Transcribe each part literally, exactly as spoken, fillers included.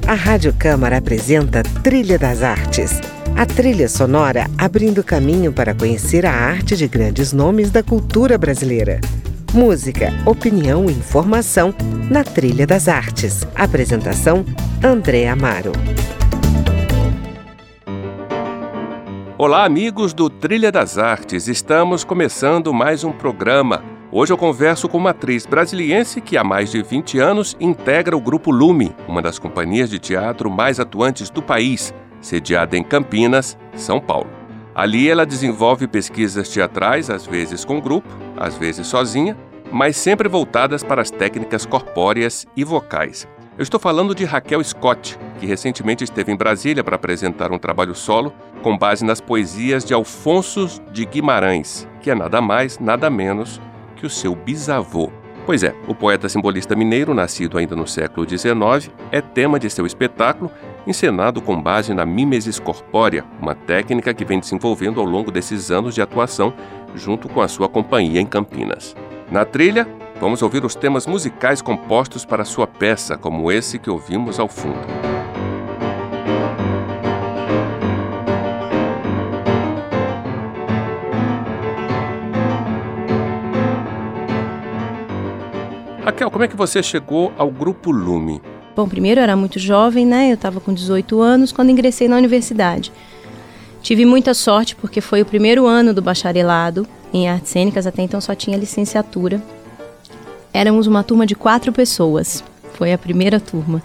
A Rádio Câmara apresenta Trilha das Artes. A trilha sonora abrindo caminho para conhecer a arte de grandes nomes da cultura brasileira. Música, opinião e informação na Trilha das Artes. Apresentação, André Amaro. Olá, amigos do Trilha das Artes. Estamos começando mais um programa. Hoje eu converso com uma atriz brasiliense que há mais de vinte anos integra o Grupo Lume, uma das companhias de teatro mais atuantes do país, sediada em Campinas, São Paulo. Ali ela desenvolve pesquisas teatrais, às vezes com grupo, às vezes sozinha, mas sempre voltadas para as técnicas corpóreas e vocais. Eu estou falando de Raquel Scott, que recentemente esteve em Brasília para apresentar um trabalho solo com base nas poesias de Alfonso de Guimarães, que é nada mais, nada menos que o seu bisavô. Pois é, o poeta simbolista mineiro, nascido ainda no século dezenove, é tema de seu espetáculo, encenado com base na mimesis corpórea, uma técnica que vem desenvolvendo ao longo desses anos de atuação junto com a sua companhia em Campinas. Na trilha, vamos ouvir os temas musicais compostos para sua peça, como esse que ouvimos ao fundo. Raquel, como é que você chegou ao Grupo Lume? Bom, primeiro eu era muito jovem, né? Eu estava com dezoito anos quando ingressei na universidade. Tive muita sorte porque foi o primeiro ano do bacharelado em artes cênicas, até então só tinha licenciatura. Éramos uma turma de quatro pessoas, foi a primeira turma.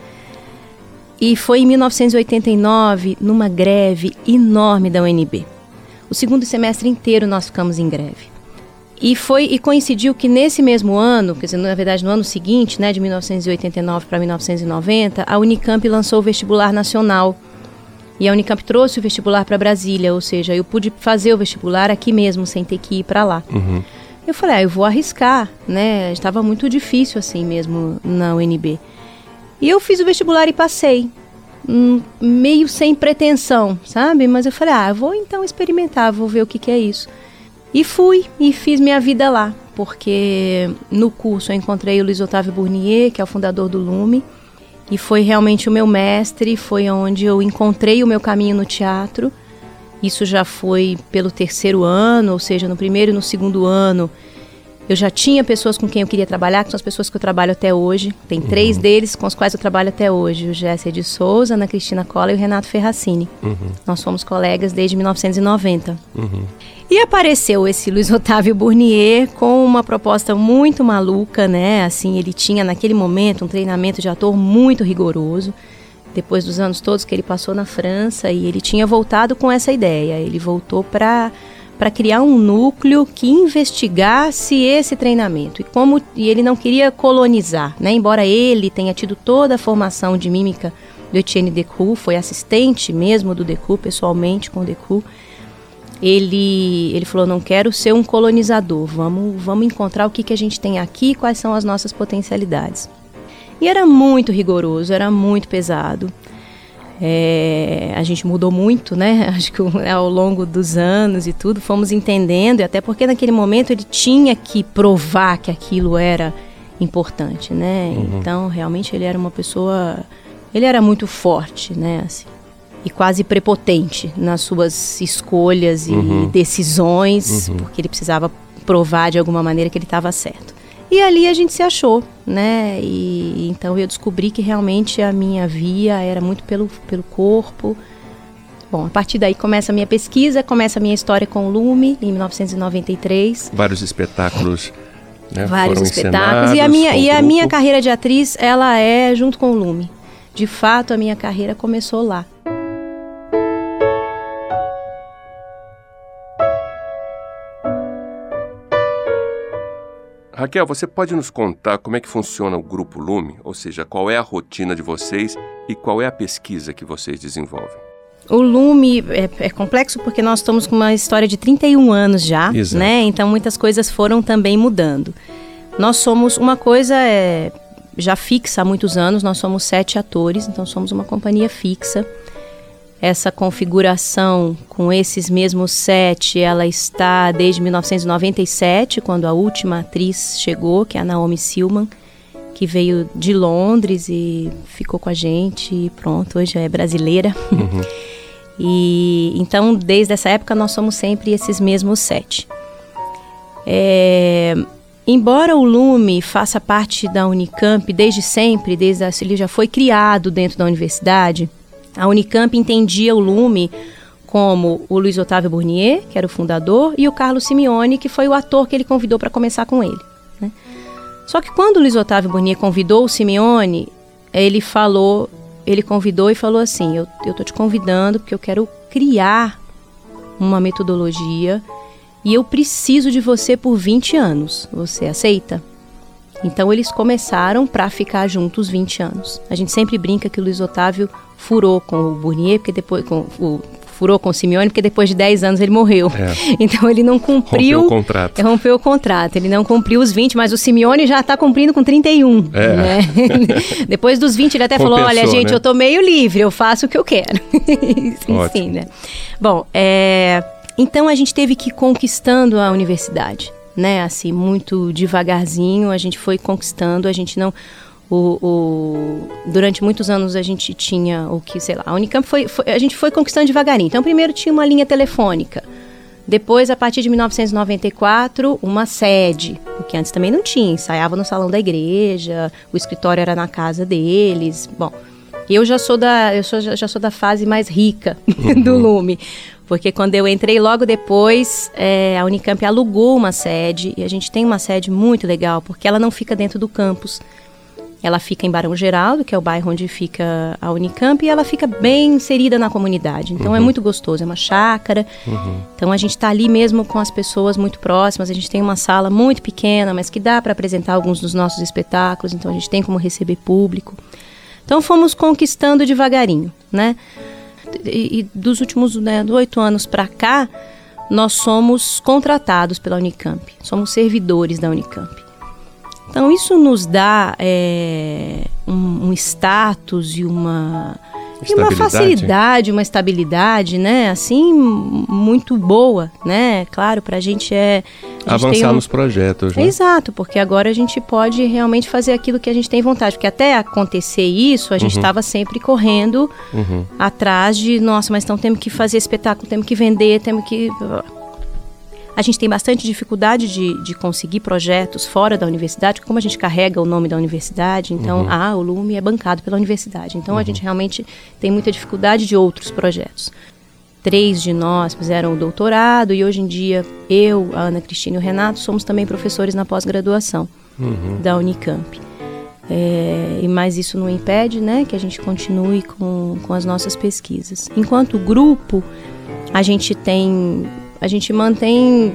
E foi em mil novecentos e oitenta e nove, numa greve enorme da U N B. O segundo semestre inteiro nós ficamos em greve. E, foi, e coincidiu que nesse mesmo ano, quer dizer, na verdade no ano seguinte, né, de mil novecentos e oitenta e nove para mil novecentos e noventa, a Unicamp lançou o vestibular nacional. E a Unicamp trouxe o vestibular para Brasília, ou seja, eu pude fazer o vestibular aqui mesmo, sem ter que ir para lá. Uhum. Eu falei, ah, eu vou arriscar, né, estava muito difícil assim mesmo na U N B. E eu fiz o vestibular e passei, hum, meio sem pretensão, sabe? Mas eu falei, ah, eu vou então experimentar, vou ver o que, que é isso. E fui e fiz minha vida lá, porque no curso eu encontrei o Luiz Otávio Burnier, que é o fundador do Lume, e foi realmente o meu mestre, foi onde eu encontrei o meu caminho no teatro. Isso já foi pelo terceiro ano, ou seja, no primeiro e no segundo ano, eu já tinha pessoas com quem eu queria trabalhar, que são as pessoas que eu trabalho até hoje. Tem uhum. três deles com os quais eu trabalho até hoje, o Gessé de Souza, a Ana Cristina Cola e o Renato Ferracini. Uhum. Nós somos colegas desde mil novecentos e noventa. Uhum. E apareceu esse Luiz Otávio Burnier com uma proposta muito maluca, né? Assim, ele tinha naquele momento um treinamento de ator muito rigoroso, depois dos anos todos que ele passou na França, e ele tinha voltado com essa ideia. Ele voltou para para criar um núcleo que investigasse esse treinamento. E, como, e ele não queria colonizar, né? Embora ele tenha tido toda a formação de mímica do Etienne Decroux, foi assistente mesmo do Decroux, pessoalmente com o Decroux. Ele, ele falou, não quero ser um colonizador, vamos, vamos encontrar o que, que a gente tem aqui, quais são as nossas potencialidades. E era muito rigoroso, era muito pesado. É, a gente mudou muito, né? Acho que ao longo dos anos e tudo, fomos entendendo, e até porque naquele momento ele tinha que provar que aquilo era importante, né? Uhum. Então, realmente ele era uma pessoa, ele era muito forte, né? Assim, e quase prepotente nas suas escolhas e uhum. decisões, uhum. porque ele precisava provar de alguma maneira que ele estava certo. E ali a gente se achou, né? E então eu descobri que realmente a minha via era muito pelo, pelo corpo. Bom, a partir daí começa a minha pesquisa, começa a minha história com o Lume, em mil novecentos e noventa e três. Vários espetáculos, né? Vários foram espetáculos. E a minha, e a minha carreira de atriz, ela é junto com o Lume. De fato, a minha carreira começou lá. Raquel, você pode nos contar como é que funciona o Grupo Lume? Ou seja, qual é a rotina de vocês e qual é a pesquisa que vocês desenvolvem? O Lume é, é complexo porque nós estamos com uma história de trinta e um anos já, Exato. né? Então muitas coisas foram também mudando. Nós somos, uma coisa é já fixa há muitos anos, nós somos sete atores, então somos uma companhia fixa. Essa configuração com esses mesmos sete, ela está desde mil novecentos e noventa e sete, quando a última atriz chegou, que é a Naomi Silman, que veio de Londres e ficou com a gente e pronto, hoje é brasileira. Uhum. E então, desde essa época, nós somos sempre esses mesmos sete. É, embora o Lume faça parte da Unicamp desde sempre, desde a, ele já foi criado dentro da universidade, a Unicamp entendia o Lume como o Luiz Otávio Burnier, que era o fundador, e o Carlos Simeone, que foi o ator que ele convidou para começar com ele, né? Só que quando o Luiz Otávio Burnier convidou o Simeone, ele falou, ele convidou e falou assim, eu, eu tô te convidando porque eu quero criar uma metodologia e eu preciso de você por vinte anos. Você aceita? Então eles começaram para ficar juntos vinte anos. A gente sempre brinca que o Luiz Otávio furou com o Burnier, porque depois com o furou com o Simeone, porque depois de dez anos ele morreu. É. Então ele não cumpriu... Rompeu o contrato. Rompeu o contrato. Ele não cumpriu os vinte, mas o Simeone já está cumprindo com trinta e um. É. Né? Depois dos vinte ele até Compensou, falou, olha gente, né? Eu tô meio livre, eu faço o que eu quero. Enfim, né? Bom, é... então a gente teve que ir conquistando a universidade, né? Assim, muito devagarzinho, a gente foi conquistando, a gente não... O, o, durante muitos anos a gente tinha o que, sei lá, a Unicamp foi, foi, a gente foi conquistando devagarinho. Então primeiro tinha uma linha telefônica, depois a partir de mil novecentos e noventa e quatro uma sede, porque antes também não tinha, ensaiava no salão da igreja, o escritório era na casa deles. Bom, eu já sou da, eu sou, já sou da fase mais rica uhum. do Lume, porque quando eu entrei logo depois, é, a Unicamp alugou uma sede, e a gente tem uma sede muito legal, porque ela não fica dentro do campus. Ela fica em Barão Geraldo, que é o bairro onde fica a Unicamp, e ela fica bem inserida na comunidade. Então, uhum. é muito gostoso, é uma chácara. Uhum. Então, a gente está ali mesmo com as pessoas muito próximas. A gente tem uma sala muito pequena, mas que dá para apresentar alguns dos nossos espetáculos. Então, a gente tem como receber público. Então, fomos conquistando devagarinho, né? E, e dos últimos né, oito anos para cá, nós somos contratados pela Unicamp. Somos servidores da Unicamp. Então, isso nos dá é, um, um status e uma, e uma facilidade, uma estabilidade, né? Assim, muito boa, né? Claro, para a gente é... A gente avançar um... nos projetos, né? Exato, porque agora a gente pode realmente fazer aquilo que a gente tem vontade. Porque até acontecer isso, a gente estava uhum. sempre correndo uhum. atrás de... Nossa, mas então temos que fazer espetáculo, temos que vender, temos que... A gente tem bastante dificuldade de, de conseguir projetos fora da universidade, como a gente carrega o nome da universidade, então, uhum. ah, o Lume é bancado pela universidade. Então, uhum. a gente realmente tem muita dificuldade de outros projetos. Três de nós fizeram o doutorado e hoje em dia, eu, a Ana Cristina e o Renato, somos também professores na pós-graduação uhum. da Unicamp. É, e mas isso não impede, né, que a gente continue com, com as nossas pesquisas. Enquanto grupo, a gente tem... A gente mantém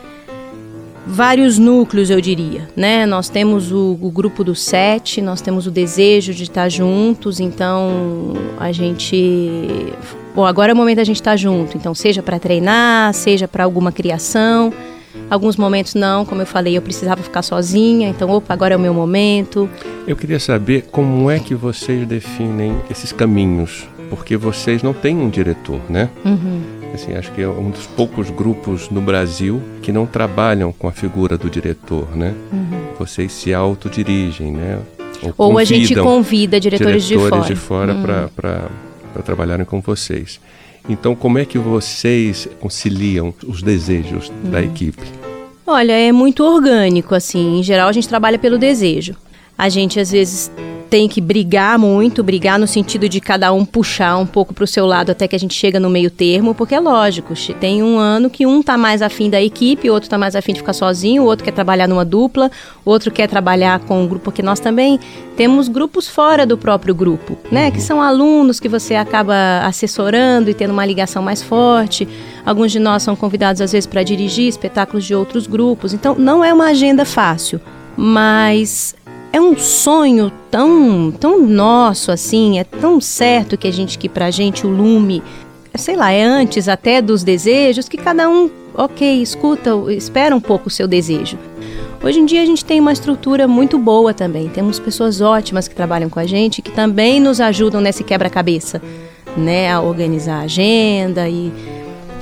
vários núcleos, eu diria, né? Nós temos o, o grupo dos sete, nós temos o desejo de estar juntos, então a gente... Bom, agora é o momento da gente estar junto, então seja para treinar, seja para alguma criação. Alguns momentos não, como eu falei, eu precisava ficar sozinha, então, opa, agora é o meu momento. Eu queria saber como é que vocês definem esses caminhos, porque vocês não têm um diretor, né? Uhum. Assim, acho que é um dos poucos grupos no Brasil que não trabalham com a figura do diretor, né? Uhum. Vocês se autodirigem, né? Ou, Ou a gente convida diretores, diretores de fora, de fora uhum. para trabalharem com vocês. Então, como é que vocês conciliam os desejos uhum. da equipe? Olha, é muito orgânico, assim. Em geral, a gente trabalha pelo desejo. A gente, às vezes, tem que brigar muito, brigar no sentido de cada um puxar um pouco para o seu lado até que a gente chega no meio termo, porque é lógico, tem um ano que um tá mais afim da equipe, o outro tá mais afim de ficar sozinho, o outro quer trabalhar numa dupla, o outro quer trabalhar com um grupo, porque nós também temos grupos fora do próprio grupo, né? Uhum. Que são alunos que você acaba assessorando e tendo uma ligação mais forte. Alguns de nós são convidados às vezes para dirigir espetáculos de outros grupos, então não é uma agenda fácil, mas... É um sonho tão, tão nosso, assim, é tão certo que a gente, que pra gente o Lume, sei lá, é antes até dos desejos, que cada um, ok, escuta, espera um pouco o seu desejo. Hoje em dia a gente tem uma estrutura muito boa também, temos pessoas ótimas que trabalham com a gente, que também nos ajudam nesse quebra-cabeça, né, a organizar a agenda e...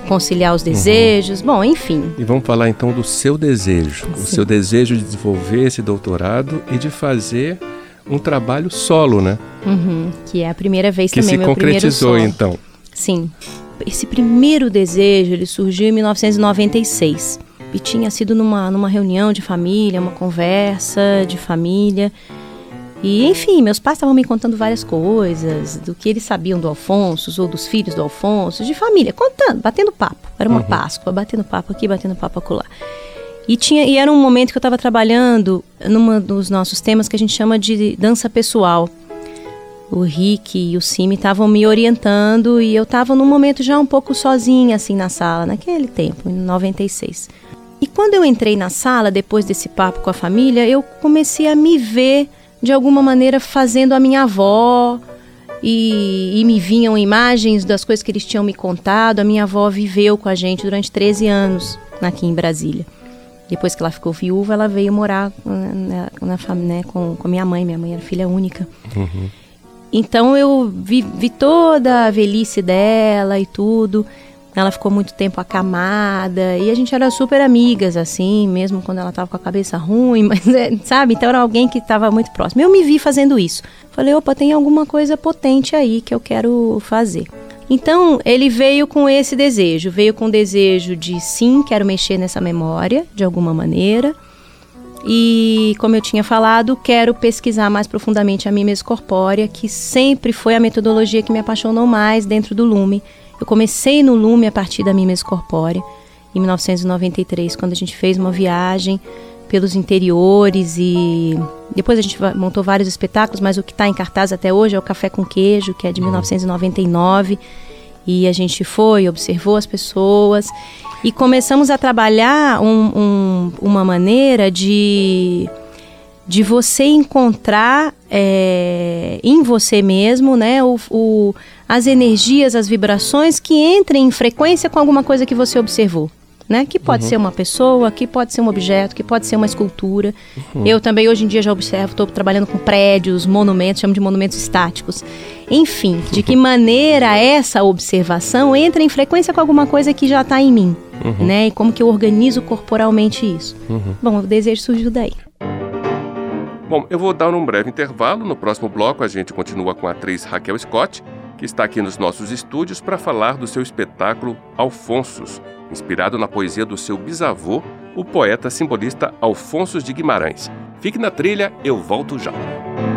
conciliar os desejos, uhum. Bom, enfim. E vamos falar então do seu desejo, Sim. o seu desejo de desenvolver esse doutorado e de fazer um trabalho solo, né? Uhum. Que é a primeira vez que também, meu primeiro solo. Que se concretizou, então. Sim. Esse primeiro desejo, ele surgiu em mil novecentos e noventa e seis. E tinha sido numa, numa reunião de família, uma conversa de família. E, enfim, meus pais estavam me contando várias coisas, do que eles sabiam do Alfonso, ou dos filhos do Alfonso, de família, contando, batendo papo. Era uma uhum. Páscoa, batendo papo aqui, batendo papo acolá. E, tinha, e era um momento que eu estava trabalhando num dos nossos temas que a gente chama de dança pessoal. O Rick e o Simi estavam me orientando e eu estava num momento já um pouco sozinha, assim, na sala, naquele tempo, em noventa e seis. E quando eu entrei na sala, depois desse papo com a família, eu comecei a me ver, de alguma maneira, fazendo a minha avó, e, e me vinham imagens das coisas que eles tinham me contado. A minha avó viveu com a gente durante treze anos aqui em Brasília. Depois que ela ficou viúva, ela veio morar na, na, na, né, com, com a minha mãe. Minha mãe era filha única. Uhum. Então eu vi, vi toda a velhice dela e tudo. Ela ficou muito tempo acamada e a gente era super amigas, assim, mesmo quando ela estava com a cabeça ruim, mas, sabe? Então era alguém que estava muito próximo. Eu me vi fazendo isso. Falei, opa, tem alguma coisa potente aí que eu quero fazer. Então ele veio com esse desejo, veio com o desejo de sim, quero mexer nessa memória de alguma maneira. E, como eu tinha falado, quero pesquisar mais profundamente a mimesis corpórea, que sempre foi a metodologia que me apaixonou mais dentro do Lume. Eu comecei no Lume a partir da mimesis corpórea, em mil novecentos e noventa e três, quando a gente fez uma viagem pelos interiores e depois a gente montou vários espetáculos, mas o que está em cartaz até hoje é o Café com Queijo, que é de mil novecentos e noventa e nove, e a gente foi, observou as pessoas e começamos a trabalhar um, um, uma maneira de, de você encontrar é, em você mesmo, né, o, o, as energias, as vibrações que entrem em frequência com alguma coisa que você observou. Né? Que pode uhum. ser uma pessoa, que pode ser um objeto, que pode ser uma escultura. Uhum. Eu também hoje em dia já observo, estou trabalhando com prédios, monumentos, chamo de monumentos estáticos. Enfim, de que maneira essa observação entra em frequência com alguma coisa que já está em mim, uhum. né? E como que eu organizo corporalmente isso. Uhum. Bom, o desejo surgiu daí. Bom, eu vou dar um breve intervalo. No próximo bloco a gente continua com a atriz Raquel Scott, que está aqui nos nossos estúdios para falar do seu espetáculo Alfonsos, inspirado na poesia do seu bisavô, o poeta simbolista Alfonso de Guimarães. Fique na trilha, eu volto já.